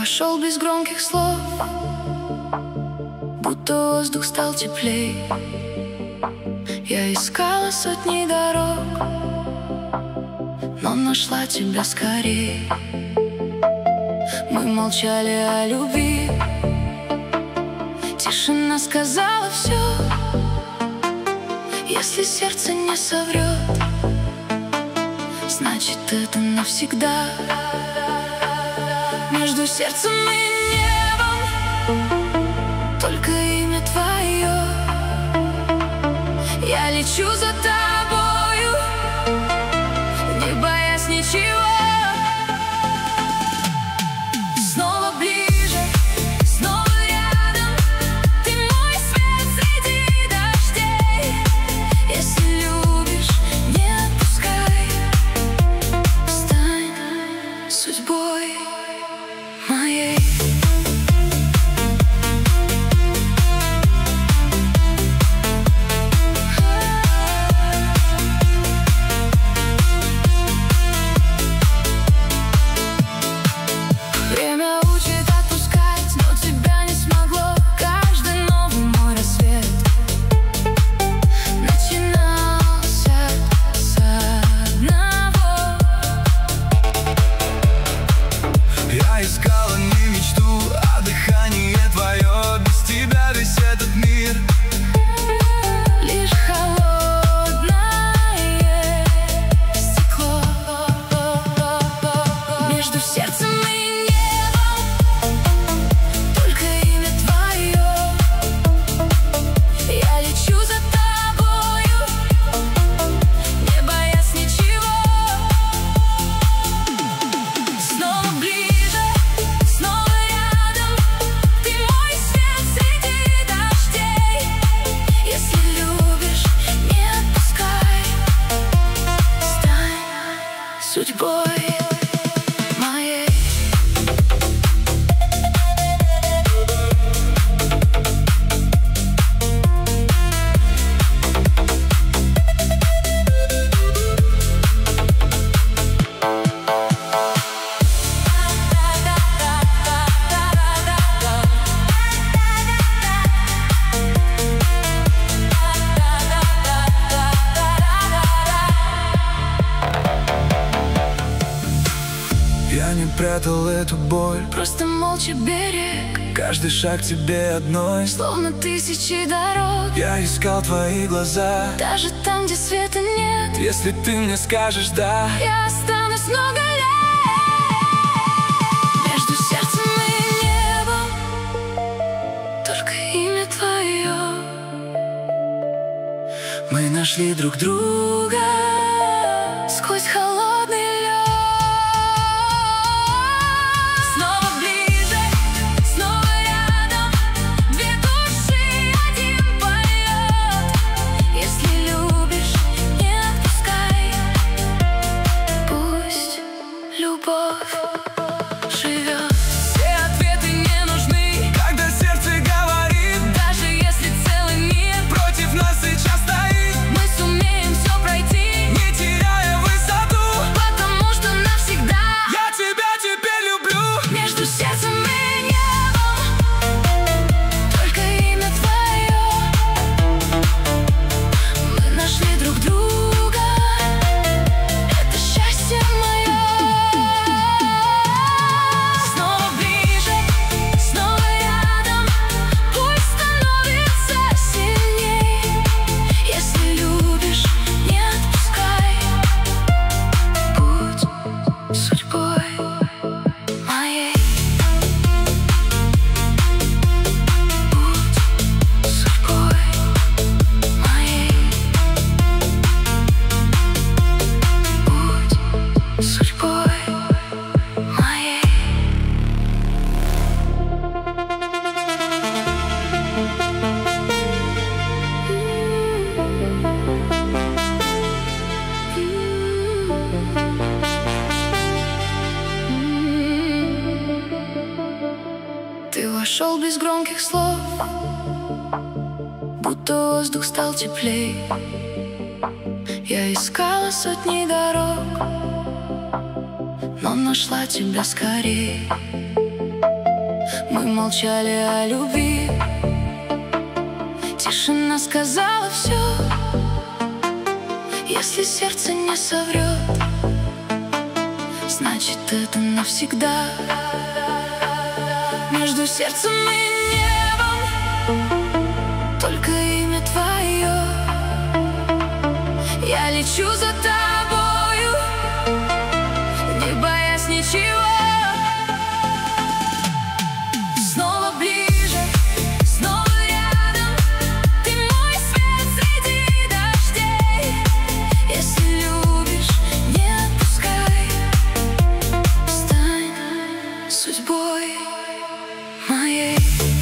вошел без громких слов, будто воздух стал теплей. Я искала сотни дорог, но нашла тебя скорее. Мы молчали о любви, тишина сказала все. Если сердце не соврет, значит это навсегда. Между сердцем и небом только имя твое. Я лечу за тобою, не боясь ничего. Снова ближе, снова рядом. Ты мой свет среди дождей. Если любишь, не отпускай. Стань судьбой моей. Время учит отпускать, но тебя не смогло. Каждый новый мой рассвет начинался с одного. Я искала не мечту, а дыхание твое. Без тебя весь этот мир Лишь холодное стекло. Между сердцем и небом только имя твое. Я лечу за тобою, не боясь ничего. Снова ближе, снова рядом. Ты мой свет среди дождей. Если любишь, не отпускай. Стань судьбой моей. Я не прятал эту боль, Просто молча берег, каждый шаг тебе одной. словно тысячи дорог. Я искал твои глаза. Даже там, где света нет, Если ты мне скажешь «да», я останусь много лет. Между сердцем и небом только имя твое. мы нашли друг друга. Сквозь холодный лед. Снова ближе, снова рядом. Две души, один полет. Если любишь, не отпускай. Пусть любовь живет. Все ответы не нужны, Когда сердце говорит, даже если целый мир против нас сейчас стоит, мы сумеем все пройти, не теряя высоту. потому что навсегда. Я тебя теперь люблю. Между сердцем и небом только имя твое. Мы нашли друг друга, это счастье мое. Снова ближе, снова рядом. Пусть становится сильней. Если любишь, не отпускай. Будь судьбой моей. Будь судьбой моей. Будь судьбой моей. Ты вошел без громких слов, будто воздух стал теплей. Я искала сотни дорог, но нашла тебя скорее. Мы молчали о любви. Тишина сказала все. Если сердце не соврет, значит это навсегда. Между сердцем и небом только имя твое. Я лечу за тобою, не боясь ничего. Снова ближе, снова рядом. Ты мой свет среди дождей. Если любишь, не отпускай. Стань судьбой моей.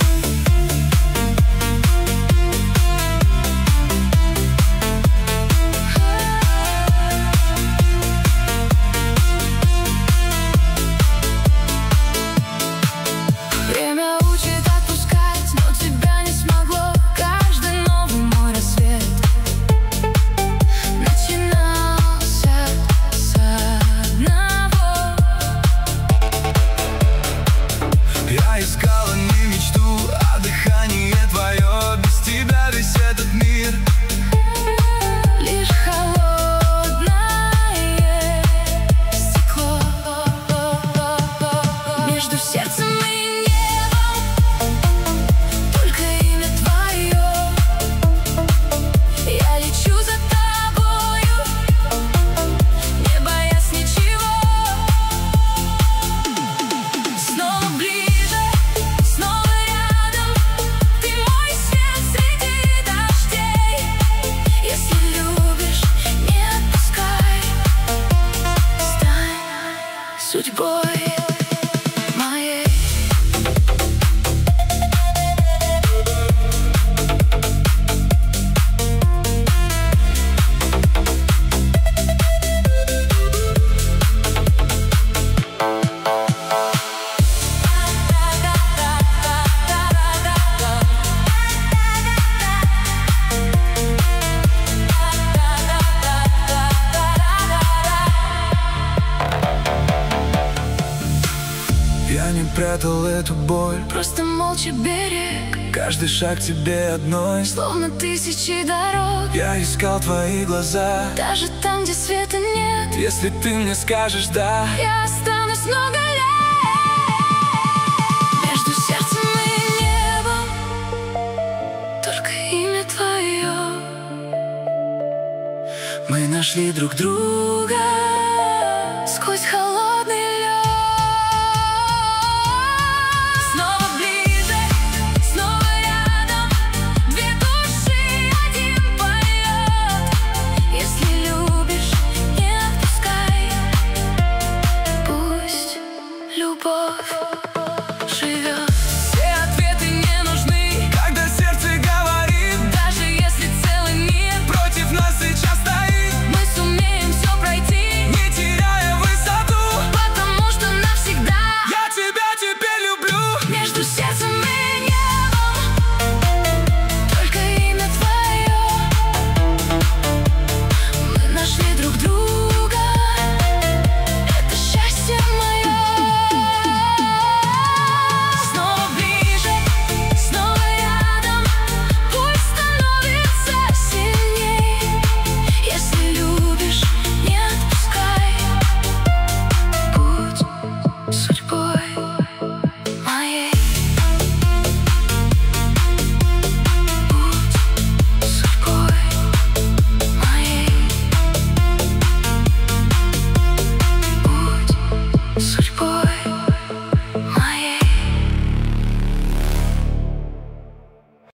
Время учит отпускать, но тебя не смогло. Каждый новый мой рассвет начинался с одного. Я искала не мечту, а дыхание твое. Без тебя весь этот мир Лишь холодное стекло. Между сердцем и небом только имя твое. Я лечу за тобою, не боясь ничего. Снова ближе, снова рядом. Ты мой свет среди дождей. Если любишь, не отпускай. Стань судьбой моей. Я не прятал эту боль. Просто молча берег, Каждый шаг тебе одной. словно тысячи дорог. Я искал твои глаза. Даже там, где света нет, Если ты мне скажешь «да», я останусь много лет. Между сердцем и небом только имя твое. мы нашли друг друга.